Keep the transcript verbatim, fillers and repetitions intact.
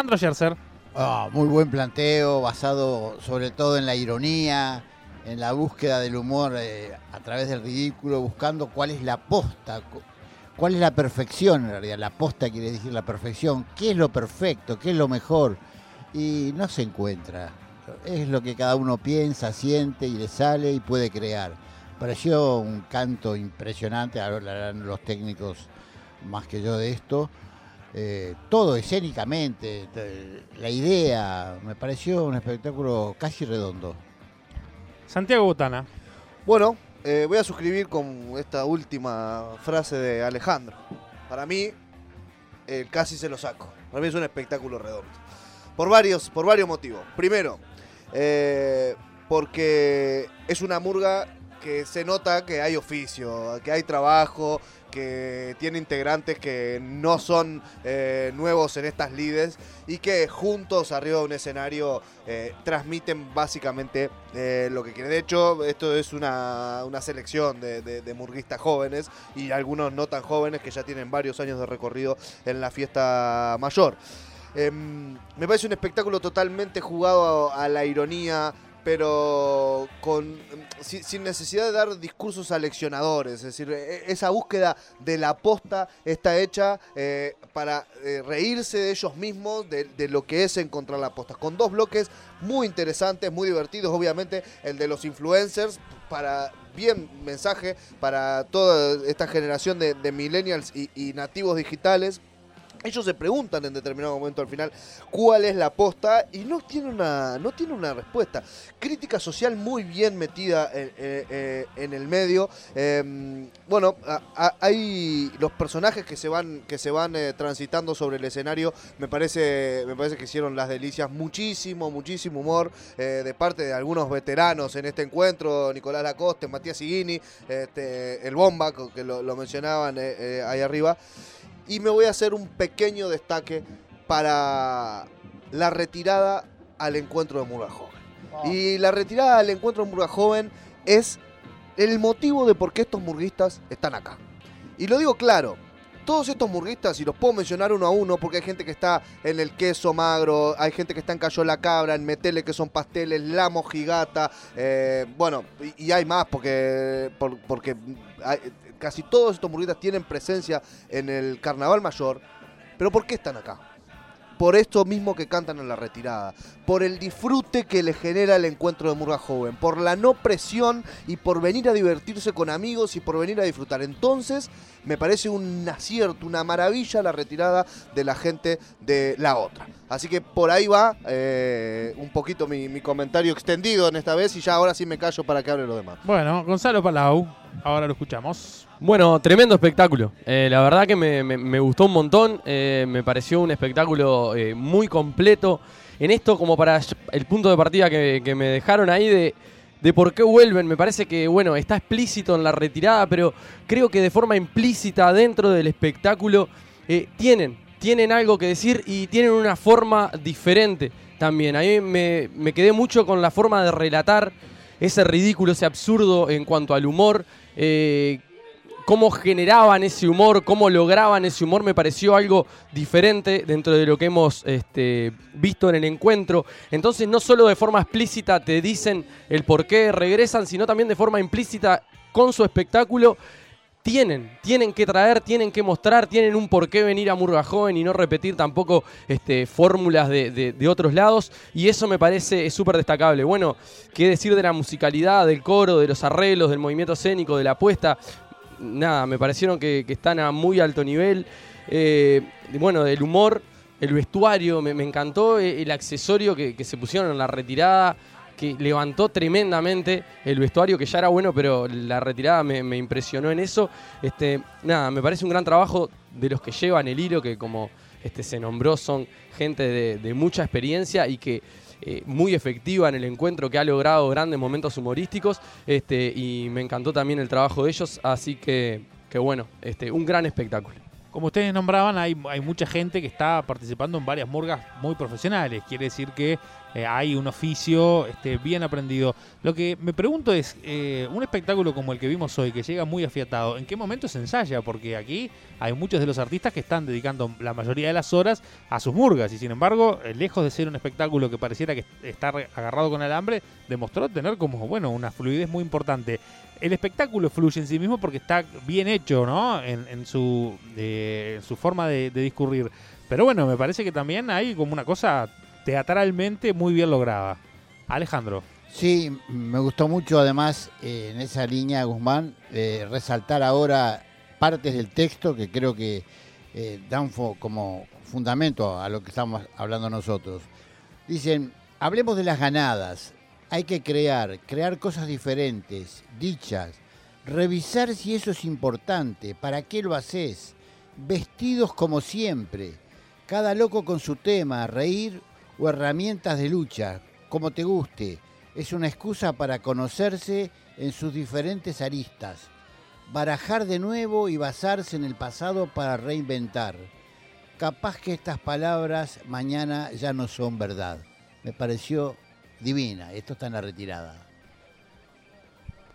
Alejandro Scherzer. Oh, muy buen planteo, basado sobre todo en la ironía, en la búsqueda del humor eh, a través del ridículo, buscando cuál es la posta, cuál es la perfección en realidad. La posta quiere decir la perfección, qué es lo perfecto, qué es lo mejor, y no se encuentra. Es lo que cada uno piensa, siente y le sale y puede crear. Pareció un canto impresionante, hablarán los técnicos más que yo de esto. Eh, todo escénicamente, la idea, me pareció un espectáculo casi redondo. Santiago Botana. Bueno, eh, voy a suscribir con esta última frase de Alejandro. Para mí, eh, casi se lo saco. Para mí es un espectáculo redondo. Por varios, por varios motivos. Primero, eh, porque es una murga que se nota que hay oficio, que hay trabajo, que tiene integrantes que no son eh, nuevos en estas lides y que juntos arriba de un escenario eh, transmiten básicamente eh, lo que quieren. De hecho, esto es una, una selección de, de, de murguistas jóvenes y algunos no tan jóvenes que ya tienen varios años de recorrido en la fiesta mayor. Eh, me parece un espectáculo totalmente jugado a, a la ironía, pero con sin, sin necesidad de dar discursos aleccionadores. Es decir, esa búsqueda de la posta está hecha eh, para eh, reírse de ellos mismos, de, de lo que es encontrar la posta. Con dos bloques muy interesantes, muy divertidos, obviamente, el de los influencers, para bien mensaje para toda esta generación de, de millennials y, y nativos digitales. Ellos se preguntan en determinado momento al final cuál es la posta y no tiene una, no tiene una respuesta. Crítica social muy bien metida en, en, en el medio. Eh, bueno, a, a, hay los personajes que se van, que se van eh, transitando sobre el escenario. Me parece, me parece que hicieron las delicias. Muchísimo, muchísimo humor eh, de parte de algunos veteranos en este encuentro. Nicolás Lacoste, Matías Higuini, este, el Bomba, que lo, lo mencionaban eh, eh, ahí arriba. Y me voy a hacer un pequeño destaque para la retirada al encuentro de Murga Joven. Oh. Y la retirada al encuentro de Murga Joven es el motivo de por qué estos murguistas están acá. Y lo digo claro, todos estos murguistas, y los puedo mencionar uno a uno, porque hay gente que está en el queso magro, hay gente que está en Cayó la Cabra, en Metele, que son pasteles, la mojigata, eh, bueno, y, y hay más, porque, por, porque hay, casi todos estos murguistas tienen presencia en el Carnaval Mayor. ¿Pero por qué están acá? Por esto mismo que cantan en la retirada, por el disfrute que les genera el encuentro de Murga Joven, por la no presión y por venir a divertirse con amigos y por venir a disfrutar. Entonces, me parece un acierto, una maravilla la retirada de la gente de la otra. Así que por ahí va eh, un poquito mi, mi comentario extendido en esta vez y ya ahora sí me callo para que hable lo demás. Bueno, Gonzalo Palau, ahora lo escuchamos. Bueno, tremendo espectáculo. Eh, la verdad que me, me, me gustó un montón. Eh, me pareció un espectáculo eh, muy completo. En esto, como para el punto de partida que, que me dejaron ahí de, de por qué vuelven, me parece que, bueno, está explícito en la retirada, pero creo que de forma implícita dentro del espectáculo eh, tienen, tienen algo que decir y tienen una forma diferente también. A mí me, me quedé mucho con la forma de relatar ese ridículo, ese absurdo en cuanto al humor. Eh, Cómo generaban ese humor, cómo lograban ese humor, me pareció algo diferente dentro de lo que hemos este, visto en el encuentro. Entonces, no solo de forma explícita te dicen el por qué regresan, sino también de forma implícita con su espectáculo. Tienen, tienen que traer, tienen que mostrar, tienen un por qué venir a Murga Joven y no repetir tampoco este, fórmulas de, de, de otros lados. Y eso me parece súper destacable. Bueno, qué decir de la musicalidad, del coro, de los arreglos, del movimiento escénico, de la apuesta. Nada, me parecieron que, que están a muy alto nivel. Eh, bueno, del humor, el vestuario, me, me encantó el accesorio que, que se pusieron en la retirada, que levantó tremendamente el vestuario, que ya era bueno, pero la retirada me, me impresionó en eso. Este, nada, me parece un gran trabajo de los que llevan el hilo, que como este, se nombró, son gente de, de mucha experiencia y que Eh, muy efectiva en el encuentro, que ha logrado grandes momentos humorísticos, este, y me encantó también el trabajo de ellos, así que, que bueno, este, un gran espectáculo. Como ustedes nombraban, hay, hay mucha gente que está participando en varias murgas muy profesionales. Quiere decir que eh, hay un oficio este, bien aprendido. Lo que me pregunto es, eh, un espectáculo como el que vimos hoy, que llega muy afiatado, ¿en qué momento se ensaya? Porque aquí hay muchos de los artistas que están dedicando la mayoría de las horas a sus murgas. Y sin embargo, eh, lejos de ser un espectáculo que pareciera que está agarrado con alambre, demostró tener como, bueno, una fluidez muy importante. El espectáculo fluye en sí mismo porque está bien hecho, ¿no? En, en su, eh, en su forma de, de discurrir. Pero bueno, me parece que también hay como una cosa teatralmente muy bien lograda. Alejandro. Sí, me gustó mucho además eh, en esa línea, Guzmán, eh, resaltar ahora partes del texto que creo que eh, dan fo- como fundamento a lo que estamos hablando nosotros. Dicen, hablemos de las ganadas. Hay que crear, crear cosas diferentes, dichas, revisar si eso es importante, para qué lo haces, vestidos como siempre, cada loco con su tema, reír o herramientas de lucha, como te guste, es una excusa para conocerse en sus diferentes aristas, barajar de nuevo y basarse en el pasado para reinventar. Capaz que estas palabras mañana ya no son verdad. Me pareció divina, esto está en la retirada.